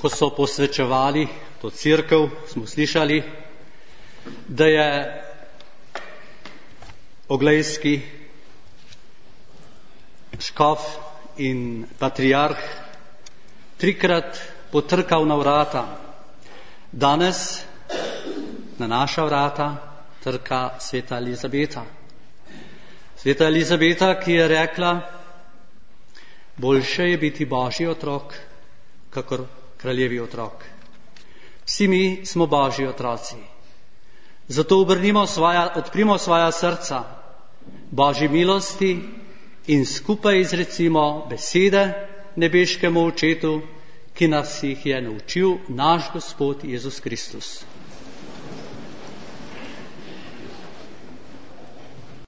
ko so posvečevali to cerkev, smo slišali, da je oglejski škof in patriarh trikrat potrkal na vrata. Danes na naša vrata trka sveta Elizabeta. Sveta Elizabeta, ki je rekla, boljše je biti Božji otrok, kakor kraljevi otrok. Vsi mi smo Božji otroci. Zato odprimo svoja srca Božji milosti in skupaj izrecimo besede nebeškemu Očetu, ki nas jih je naučil naš Gospod Jezus Kristus.